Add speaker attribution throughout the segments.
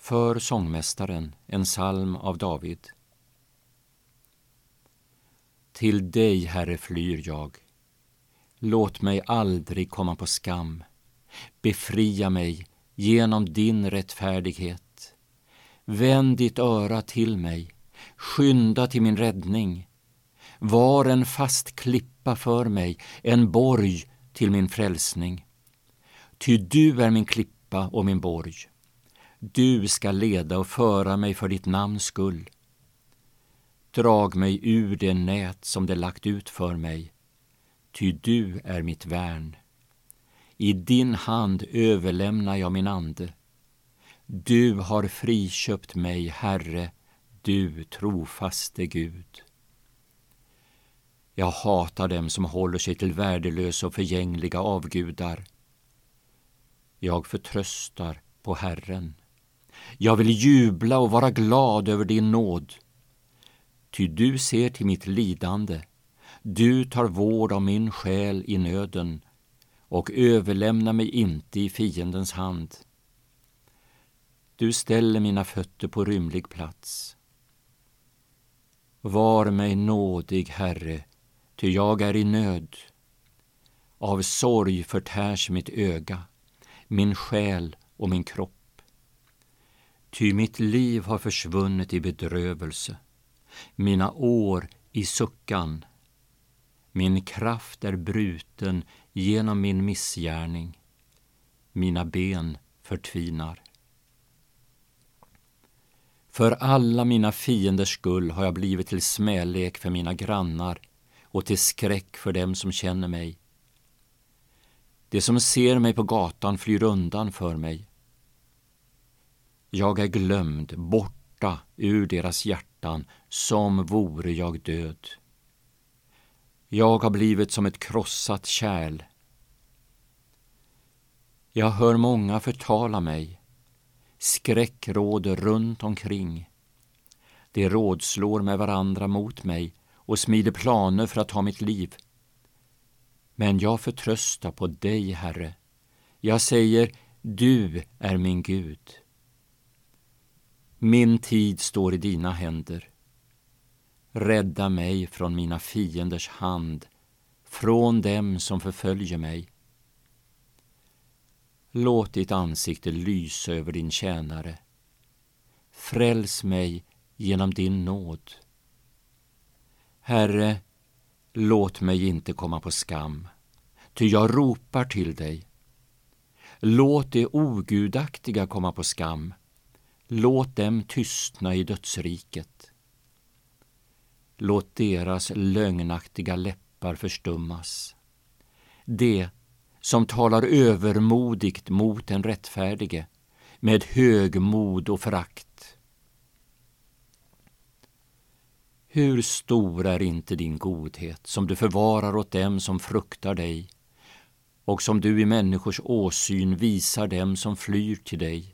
Speaker 1: För sångmästaren, en psalm av David. Till dig, Herre, flyr jag. Låt mig aldrig komma på skam. Befria mig genom din rättfärdighet. Vänd ditt öra till mig. Skynda till min räddning. Var en fast klippa för mig, en borg till min frälsning. Ty du är min klippa och min borg. Du ska leda och föra mig för ditt namns skull. Drag mig ur det nät som det lagt ut för mig, ty du är mitt värn. I din hand överlämnar jag min ande. Du har friköpt mig, Herre, du trofaste Gud. Jag hatar dem som håller sig till värdelösa och förgängliga avgudar. Jag förtröstar på Herren. Jag vill jubla och vara glad över din nåd. Ty du ser till mitt lidande. Du tar vård av min själ i nöden och överlämnar mig inte i fiendens hand. Du ställer mina fötter på rymlig plats. Var mig nådig, Herre, ty jag är i nöd. Av sorg förtärs mitt öga, min själ och min kropp. Ty mitt liv har försvunnit i bedrövelse, mina år i suckan. Min kraft är bruten genom min missgärning, mina ben förtvinar. För alla mina fienders skull har jag blivit till smälek för mina grannar och till skräck för dem som känner mig. De som ser mig på gatan flyr undan för mig. Jag är glömd, borta ur deras hjärtan, som vore jag död. Jag har blivit som ett krossat kärl. Jag hör många förtala mig. Skräck råder runt omkring. De rådslår med varandra mot mig och smider planer för att ta mitt liv. Men jag förtröstar på dig, Herre. Jag säger, du är min Gud. Min tid står i dina händer. Rädda mig från mina fienders hand, från dem som förföljer mig. Låt ditt ansikte lysa över din tjänare. Fräls mig genom din nåd. Herre, låt mig inte komma på skam, ty jag ropar till dig. Låt det ogudaktiga komma på skam. Låt dem tystna i dödsriket. Låt deras lögnaktiga läppar förstummas. Det som talar övermodigt mot den rättfärdige, med högmod och förakt. Hur stor är inte din godhet, som du förvarar åt dem som fruktar dig, och som du i människors åsyn visar dem som flyr till dig.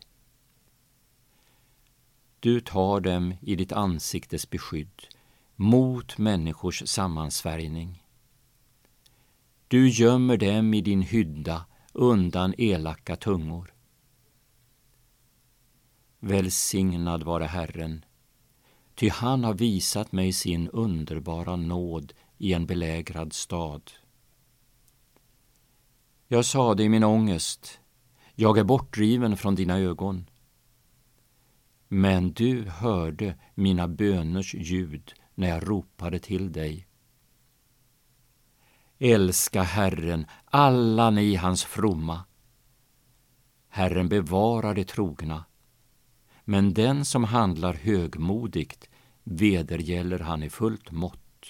Speaker 1: Du tar dem i ditt ansiktes beskydd, mot människors sammansvärjning. Du gömmer dem i din hydda undan elaka tungor. Välsignad vare Herren, ty han har visat mig sin underbara nåd i en belägrad stad. Jag sade i min ångest, jag är bortdriven från dina ögon. Men du hörde mina böners ljud när jag ropade till dig. Älska Herren, alla ni hans fromma. Herren bevarar det trogna, men den som handlar högmodigt vedergäller han i fullt mått.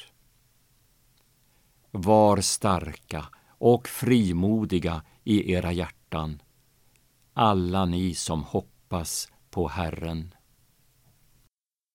Speaker 1: Var starka och frimodiga i era hjärtan, alla ni som hoppas på Herren.